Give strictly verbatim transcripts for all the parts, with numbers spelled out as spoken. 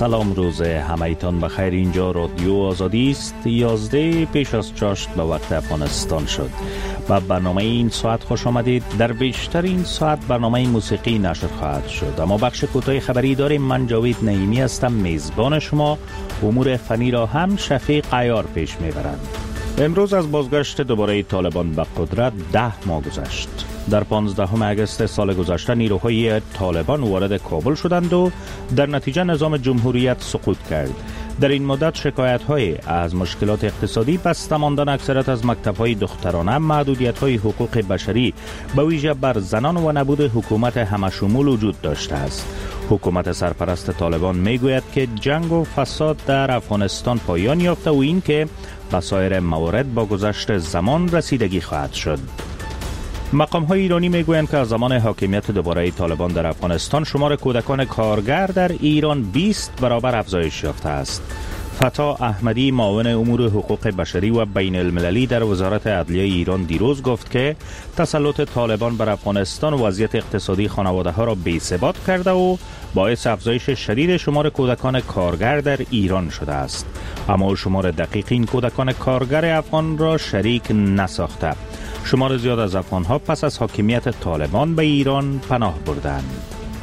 سلام روز همایتان بخیر. اینجا رادیو آزادی است. یازده پیش از چاشت به وقت افغانستان شد. با برنامه این ساعت خوش آمدید. در بیشتر این ساعت برنامه موسیقی نشر خواهد شد، اما بخش کوتاه خبری داریم. من جاوید نعیمی هستم، میزبان شما. امور فنی را هم شفیق عیار پیش میبرند. امروز از بازگشت دوباره طالبان به قدرت ده ماه گذشت. در پانزدهم اگست سال گذشته نیروهای طالبان وارد کابل شدند و در نتیجه نظام جمهوریت سقوط کرد. در این مدت شکایت‌های از مشکلات اقتصادی، بسته ماندن اکثریت از مکتب‌های دخترانه، محدودیت‌های حقوق بشری به ویژه بر زنان و نبود حکومت همشمول وجود داشته است. حکومت سرپرست طالبان میگوید که جنگ و فساد در افغانستان پایان یافته و این که به سایر موارد با گذشت زمان رسیدگی خواهد شد. مقام های ایرانی میگویند که از زمان حاکمیت دوباره طالبان در افغانستان شمار کودکان کارگر در ایران بیست برابر افزایش یافته است. فتا احمدی، معاون امور حقوق بشری و بین المللی در وزارت عدلیه ایران دیروز گفت که تسلط طالبان بر افغانستان وضعیت اقتصادی خانواده ها را بی‌ثبات کرده و باعث افزایش شدید شمار کودکان کارگر در ایران شده است. اما شمار دقیق این کودکان کارگر افغان را شریک نساخته. شمار زیاد از افغان‌ها پس از حاکمیت طالبان به ایران پناه بردند.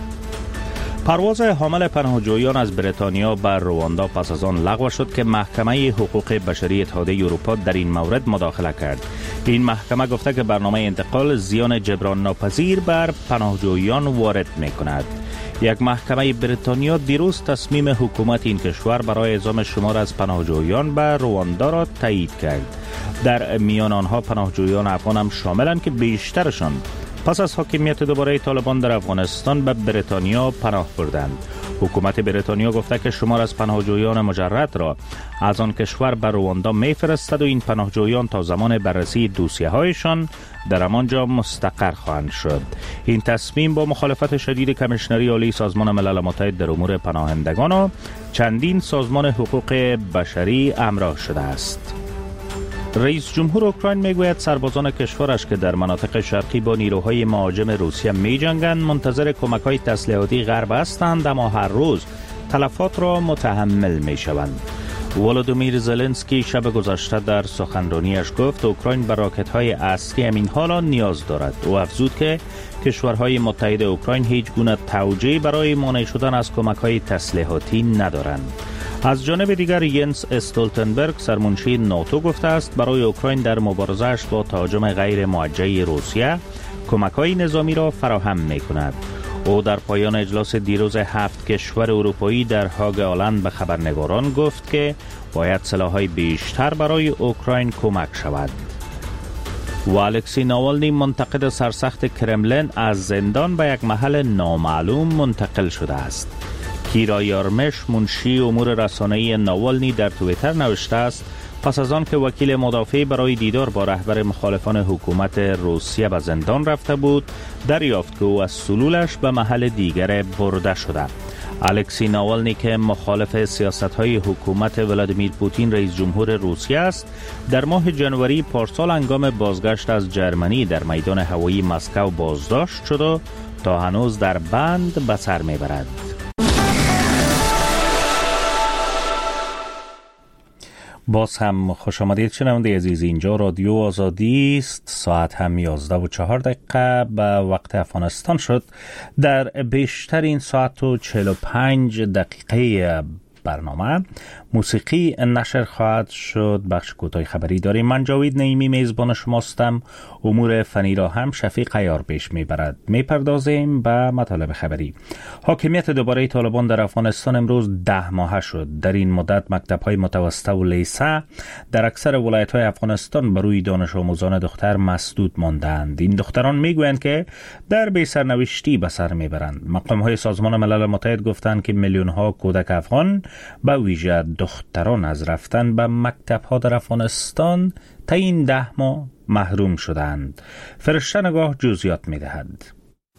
پرواز حامل پناهجویان از بریتانیا بر رواندا پس از آن لغو شد که محکمه حقوق بشری اتحادیه اروپا در این مورد مداخله کرد. این محکمه گفته که برنامه انتقال زیان جبران ناپذیر بر پناهجویان وارد می‌کند. یک محکمه بریتانیا دیروز تصمیم حکومت این کشور برای اعزام شمار از پناهجویان به رواندا را تایید کرد. در میان آنها پناهجویان افغان هم شاملند که بیشترشان پس از حاکمیت دوباره طالبان در افغانستان به بریتانیا پناه بردند. حکومت بریتانیا گفته که شمار از پناهجویان مجرد را از آن کشور به رواندا میفرستد و این پناهجویان تا زمان بررسی دوسیه هایشان در همانجا مستقر خواهند شد. این تصمیم با مخالفت شدید کمیشنری عالی سازمان ملل متحد در امور پناهندگان و چندین سازمان حقوق بشری همراه شده است. رئیس جمهور اوکراین میگوید سربازان کشورش که در مناطق شرقی با نیروهای مهاجم روسیه می جنگند منتظر کمک‌های تسلیحاتی غرب هستند، اما هر روز تلفات را متحمل می شوند. ولودیمیر زلنسکی شب گذشته در سخنرانیش گفت اوکراین به راکت‌های اصلی همین حالا نیاز دارد. او افزود که کشورهای متحد اوکراین هیچ گونه توجیهی برای مانع شدن از کمک‌های تسلیحاتی ندارند. از جانب دیگر ینس استولتنبرگ سرمنشی ناتو گفته است برای اوکراین در مبارزه‌اش با تهاجم غیر موجه روسیه کمک‌های نظامی را فراهم می‌کند. او در پایان اجلاس دیروز هفت کشور اروپایی در هاگ هلند به خبرنگاران گفت که باید سلاح‌های بیشتر برای اوکراین کمک شود. و الکسی ناوالنی منتقد سرسخت کرملین از زندان به یک محل نامعلوم منتقل شده است. کیرا یارمش منشی امور رسانه‌ای ناوالنی در توییتر نوشته است پس از آن که وکیل مدافع برای دیدار با رهبر مخالفان حکومت روسیه به زندان رفته بود، دریافت که او از سلولش به محل دیگر برده شده. الکسی ناوالنی که مخالف سیاست‌های حکومت ولادیمیر پوتین رئیس جمهور روسیه است، در ماه جنوری پارسال هنگام بازگشت از جرمنی در میدان هوایی مسکو بازداشت شد و تا هنوز در بند به سر میبرد. باز هم خوش آمدید شنونده عزیز. اینجا رادیو آزادی است. ساعت هم یازده و چهار دقیقه به وقت افغانستان شد. در بیشتر این ساعت و چهل و پنج دقیقه برنامه موسیقی نشر خواهد شد. بخش کوتاه خبری داریم. من جاوید نعیمی میزبان شماستم. امور فنی را هم شفیق عیار پیش میبرد. میپردازیم به مطالب خبری. حاکمیت دوباره طالبان در افغانستان امروز ده ماهه شد. در این مدت مکتب‌های متوسطه و لیسه در اکثر ولایت‌های افغانستان بر روی دانش آموزان دختر مسدود ماندند. این دختران میگویند که در بی سرنوشتی به سر میبرند. مقام‌های سازمان ملل متحد گفتند که میلیون‌ها کودک افغان به ویژه دختران از رفتن به مکتب‌ها در افغانستان تا این ده ماه محروم شدند. فرشته نگاه جزئیات می‌دهد.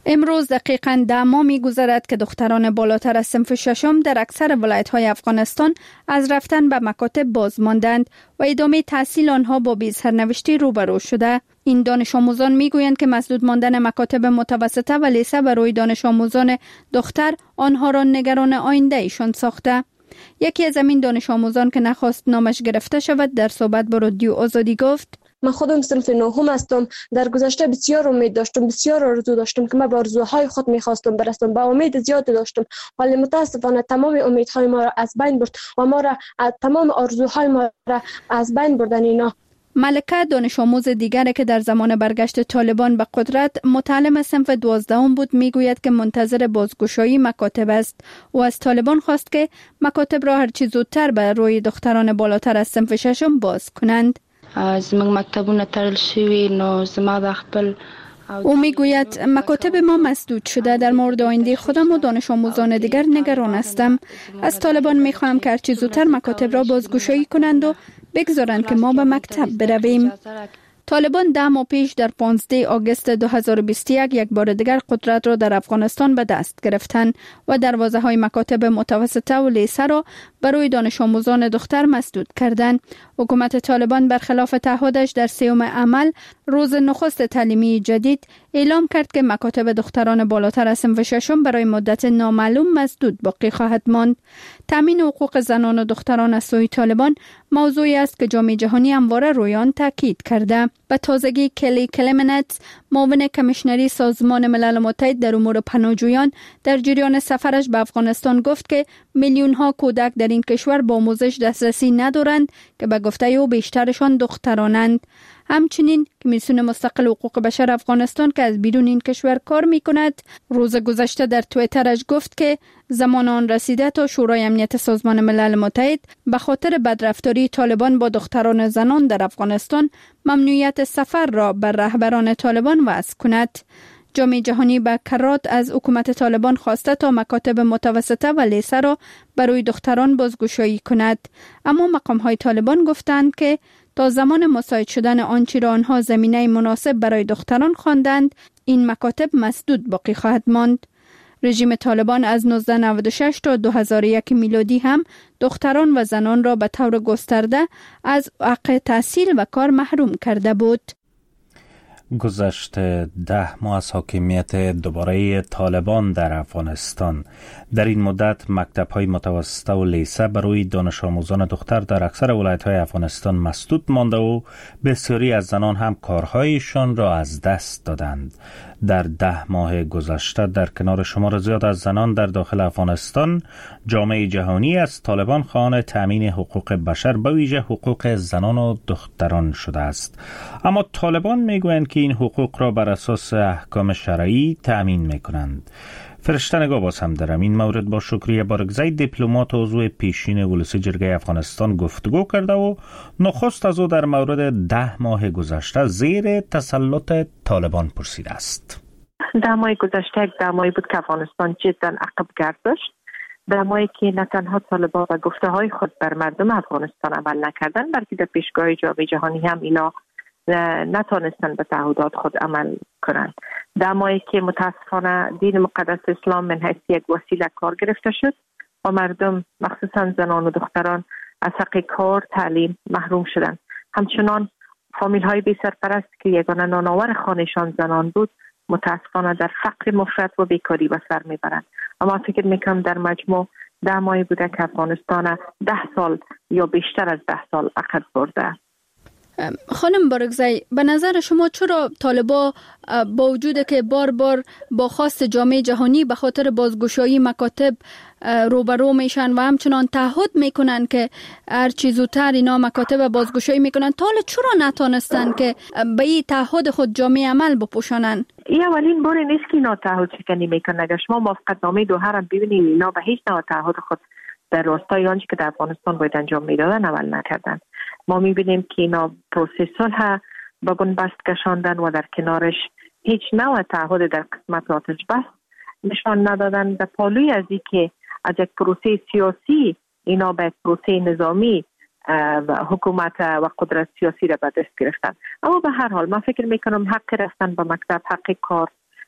امروز دقیقاً ده ماه می‌گذرد که دختران بالاتر از صنف ششم در اکثر ولایت‌های افغانستان از رفتن به مکاتب باز ماندند و ادامه تحصیل آنها با بی‌سرنوشتی روبرو شده. این دانش آموزان می‌گویند که مسدود ماندن مکاتب متوسطه و لیسه برای دانش آموزان دختر آنها را نگران آینده ایشان ساخته. یکی از همین دانش آموزان که نخواست نامش گرفته شود در صحبت با رادیو آزادی گفت: من خودم صنف نهم هستم. در گذشته بسیار امید داشتم، بسیار آرزو داشتم که من به آرزوهای خود میخواستم برسم، با امید زیاد داشتم، ولی متاسفانه تمام امیدهای ما را از بین برد و ما را تمام آرزوهای ما را از بین بردن اینا. ملکه دانش آموز دیگری که در زمان برگشت طالبان به قدرت متعلم صنف دوازدهم بود میگوید که منتظر بازگشایی مکاتب است و از طالبان خواست که مکاتب را هرچی زودتر به روی دختران بالاتر از صنف ششم باز کنند. زموږ مکتبونه تړل شوي نو زما د خپل او میگوید مکاتب ما مسدود شده. در مورد آینده خودم و دانش آموزان دیگر نگران هستم. از طالبان میخواهم که هرچی زودتر مکاتب را بازگشایی کنند و بگذارند که ما به مکتب برویم. طالبان ده ماه پیش در پانزده آگوست دو هزار و بیست و یک یک بار دیگر قدرت را در افغانستان به دست گرفتند و دروازه های مکاتب متوسطه و لیسه را برای دانش آموزان دختر مسدود کردند. حکومت طالبان برخلاف تعهدش در سیوم عمل روز نخست تعلیمی جدید اعلام کرد که مکاتب دختران بالاتر از صنف ششم برای مدت نامعلوم مسدود باقی خواهد ماند. تامین حقوق زنان و دختران از سوی طالبان موضوعی است که جامعه جهانی همواره روی آن تاکید کرده. به تازگی کلی کلمنت، معاون کمیشنری سازمان ملل متحد در امور پناهجویان، در جریان سفرش به افغانستان گفت که میلیون ها کودک در این کشور با آموزش دسترسی ندارند که به گفته او بیشترشان دخترانند. همچنین کمیسیون مستقل حقوق بشر افغانستان که از بیرون این کشور کار می کند روز گذشته در توییترش گفت که زمان آن رسیده تا شورای امنیت سازمان ملل متحد به خاطر بدرفتاری طالبان با دختران زنان در افغانستان ممنوعیت سفر را بر رهبران طالبان وضع کند. جامعه جهانی به کرات از حکومت طالبان خواسته تا مکاتب متوسطه و لیسه را برای دختران بازگشایی کند، اما مقام‌های طالبان گفتند که تا زمان مساعد شدن آنچه را آنها زمینه مناسب برای دختران خواندند این مکاتب مسدود باقی خواهد ماند. رژیم طالبان از نوزده نود و شش تا دو هزار و یک میلادی هم دختران و زنان را به طور گسترده از حق تحصیل و کار محروم کرده بود. گذشت ده ماه از حاکمیت دوباره طالبان در افغانستان، در این مدت مکتب‌های متوسطه و لیسه برای دانش آموزان دختر در اکثر ولایت‌های افغانستان مسدود مانده و بسیاری از زنان هم کارهایشان را از دست دادند. در ده ماه گذشته در کنار شمار زیاد از زنان در داخل افغانستان، جامعه جهانی از طالبان خواهان تامین حقوق بشر به ویژه حقوق زنان و دختران شده است. اما طالبان میگویند که این حقوق را بر اساس احکام شرعی تامین میکنند. فرشته نگاه باز هم در این مورد با شکریه بارگزی دیپلمات و عضو پیشین ولسی جرگه افغانستان گفتگو کرده و نخست از او در مورد ده ماه گذشته زیر تسلط طالبان پرسیده است. ده ماه گذشته یک ده ماهی بود که افغانستان جدا عقب گرداشت. ده ماهی که نه تنها طالبان و گفته های خود بر مردم افغانستان عمل نکردن، بلکه در پیشگاه جامعه جهانی هم اینا نتانستن به تعهدات خود عمل کنند. در ماهی که متاسفانه دین مقدس اسلام من حیث یک وسیله کار گرفته شد و مردم مخصوصا زنان و دختران از حق کار تعلیم محروم شدند. همچنان فامیل های بی سرپرست که یگانه نانآور خانهشان زنان بود متاسفانه در فقر مفرط و بیکاری به سر میبرند. اما فکر میکنم در مجموع ده ماهی بوده که افغانستان ده سال یا بیشتر از ده سال عقب برده. خانم بارگزی، به نظر شما چرا طالبا با وجود که بار بار با خواست جامعه جهانی به خاطر بازگشایی مکاتب روبرو میشن و همچنان تعهد میکنن که هر چی زودتر اینا مکاتب بازگشایی میکنن، تا حالا چرا نتونستن که به این تعهد خود جامعه عمل بپوشانن؟ این اولین بار نیست که اینا تعهد شکنی میکنن. اگر شما موافقتنامه دوحه هم ببینید، اینا به هیچ نوع تعهد خود در راستای آنچه که در افغانستان باید انجام میدادن عمل نکردن. ما میبینیم که اینا پروسه صلح به بنبست کشاندن و در کنارش هیچ نوع تعهد در قسمت آتش بس نشان ندادن. در پالوی از این که از یک پروسه سیاسی اینا به پروسه نظامی و حکومت و قدرت سیاسی را به دست گرفتن. اما به هر حال من فکر میکنم حق رفتن به مکتب، حق کار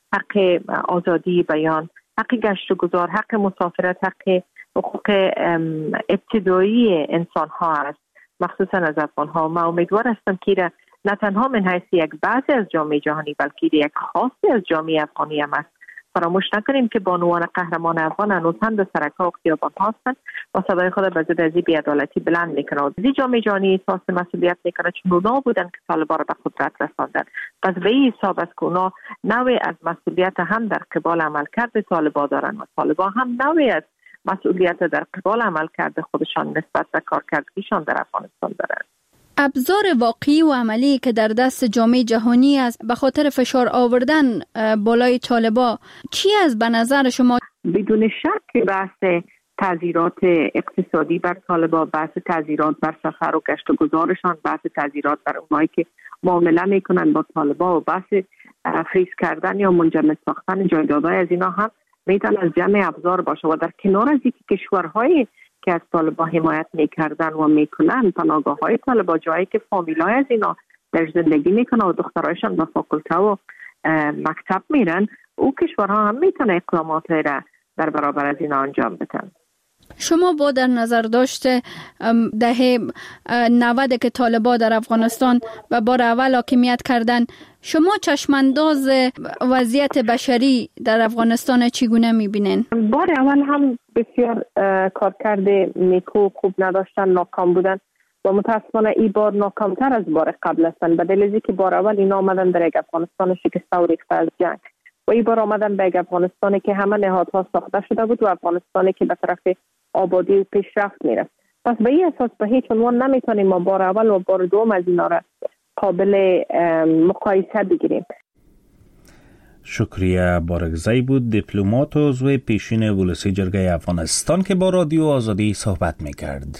حق آزادی بیان، حق گشت و گذار، حق مسافرت، حق حقوق ابتدایی انسان ها است، مخصوصا از افغان ها. من امیدوار هستم که نه تنها من حیث یک بعضی از جامعه جهانی بلکه یک خاصی از جامعه افغانی هم است. فراموش نکنیم که بانوان قهرمان افغان هنوز هم در سرک‌ها و خیابان هستند و صدای خود به ضد از این بی‌عدالتی بلند میکنند. این جامعه جهانی احساس مسئولیت میکنه چون اونا بودن که طالبان را به قدرت رساندن. پس به این حساب است که اونا نوعی از مسئولیت هم در قبال عملکرد طالبان دارن و طالبان هم نوعی از مسئولیت در قبال عملکرد خودشان نسبت به کارکردگیشان در افغانستان دارند. ابزار واقعی و عملی که در دست جامعه جهانی است به خاطر فشار آوردن بالای طالبان چی است به نظر شما؟ بدون شک بحث تعزیرات اقتصادی بر طالبان، بحث تعزیرات بر سفر و گشت و گذارشان، بحث تعزیرات بر اونایی که معامله میکنن با طالبان و بحث فریز کردن یا منجمد ساختن جایدادهای از اینا هم میتونه از جمع ابزار باشه و در کنار از اینکه کشورهای که از طالبان حمایت میکردن و میکنن پناهگاه های طالبان، جایی که فامیلای از اینا در زندگی میکنن و دخترایشان به فاکولته و مکتب میرن، او کشورها هم میتونه اقدامات را در برابر از اینا انجام بدن. شما با در نظر داشته دهه نود که طالبان در افغانستان و بار اول حاکمیت کردن، شما چشمانداز وضعیت بشری در افغانستان چگونه میبینین؟ بار اول هم بسیار کارکرد نیکو خوب نداشتن، ناکام بودن و متاسفانه این بار ناکامتر از بار قبل هستن، به دلیلی که بار اول اینا آمدن در یک افغانستان شکسته و ریخته از جنگ و این بار آمدن به یک افغانستانی که همه نهادها ساخته شده بود و افغانستانی که به طرف آبادی و پیشرفت میره. پس به این اساس به هیچ عنوان نمیتونیم ما بار اول و بار دوم از اینا را قابل مقایسه بگیریم. شکریه بارگزی بود، دیپلمات و عضو پیشین ولسی جرگه افغانستان که با رادیو آزادی صحبت میکرد.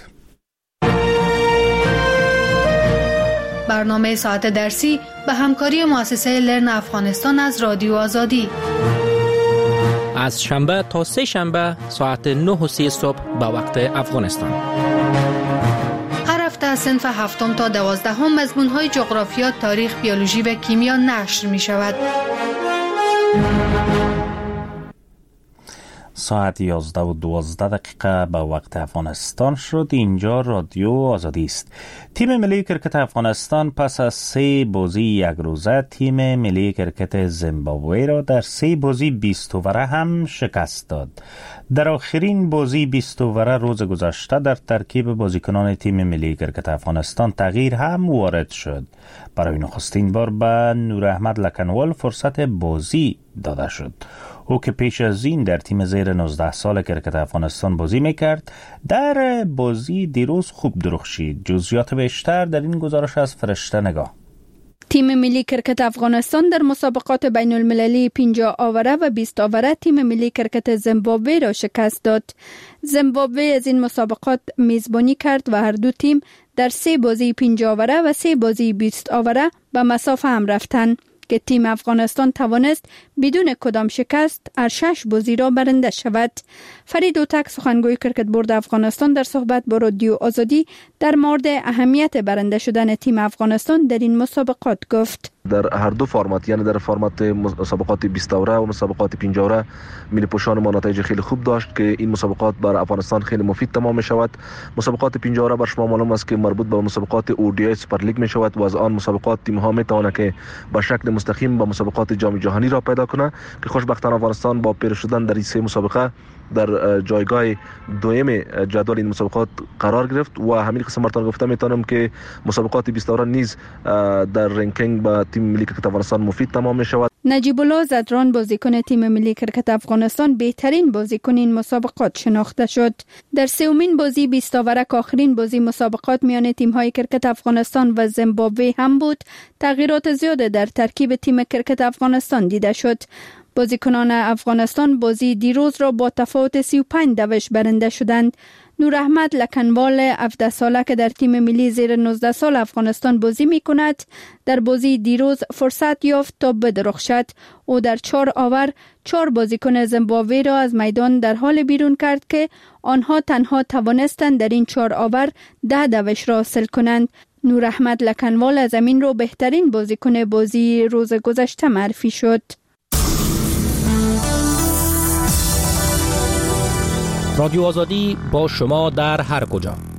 برنامه ساعت درسی به همکاری مؤسسه لرن افغانستان از رادیو آزادی از شنبه تا سه شنبه ساعت نه و سی صبح به وقت افغانستان. هر هفته از صنف هفتم تا دوازدهم مضمون‌های جغرافیا، تاریخ، بیولوژی و کیمیا نشر می شود. ساعت یازده و دوازده دقیقه به وقت افغانستان شد. اینجا رادیو آزادی است. تیم ملی کرکت افغانستان پس از سه بازی یک روزه تیم ملی کرکت زیمبابوه را در سه بازی بیست اووره هم شکست داد. در آخرین بازی بیست اووره روز گذشته در ترکیب بازیکنان تیم ملی کرکت افغانستان تغییر هم وارد شد. برای نخستین بار به نور احمد لکنوال فرصت بازی داده شد. او که پیش از این در تیم زیر نوزده سال کرکت افغانستان بازی میکرد، در بازی دیروز خوب درخشید. جزئیات بیشتر در این گزارش از فرشته نگاه. تیم ملی کرکت افغانستان در مسابقات بین المللی پنجاه آوره و بیست آوره تیم ملی کرکت زیمبابوه را شکست داد. زیمبابوه از این مسابقات میزبانی کرد و هر دو تیم در سه بازی پنجاه آوره و سه بازی بیست آوره به مسافه هم رفتند که تیم افغانستان توانست بدون کدام شکست هر شش بازی را برنده شود. فرید اوتک سخنگوی کرکت بورد افغانستان در صحبت با رادیو آزادی در مورد اهمیت برنده شدن تیم افغانستان در این مسابقات گفت: در هر دو فرمت، یعنی در فرمت مسابقات بیست اوره و مسابقات پنجاه اوره، ملی پوشان ما نتایج خیلی خوب داشت که این مسابقات برای افغانستان خیلی مفید تمام می شود. مسابقات پنجاه اوره بر شما معلوم است که مربوط به مسابقات اودی سوپر لیگ می شود و از آن مسابقات تیم ها می توانند که به شکل مستقیم به مسابقات جام جهانی را پیدا کنند که خوشبختانه افغانستان با پیروز شدن در این سه مسابقه در جایگاه دوم جدول این مسابقات قرار گرفت و همین قسم مرتان گفته میتونم که مسابقات بیست اوره نیز در رنکینگ با تیم ملی کرکت افغانستان مفید تمام می شود. نجیب الله زدران بازیکن تیم ملی کرکت افغانستان بهترین بازیکن این مسابقات شناخته شد. در سومین بازی بیست اوره که آخرین بازی مسابقات میان تیم‌های کرکت افغانستان و زیمبابوه هم بود، تغییرات زیاد در ترکیب تیم کرکت افغانستان دیده شد. بازیکنان افغانستان بازی دیروز را با تفاوت سی و پنج دوش برنده شدند. نور احمد لکنوال هفده ساله که در تیم ملی زیر نوزده سال افغانستان بازی می کند، در بازی دیروز فرصت یافت تا بدرخشد. او در چهار آور چهار بازیکن زیمبابوه را از میدان در حال بیرون کرد که آنها تنها توانستند در این چهار آور ده دوش را حاصل کنند. نور احمد لکنوال از زمین رو بهترین بازیکن بازی روز گذشته معرفی شد. رادیو آزادی با شما در هر کجا.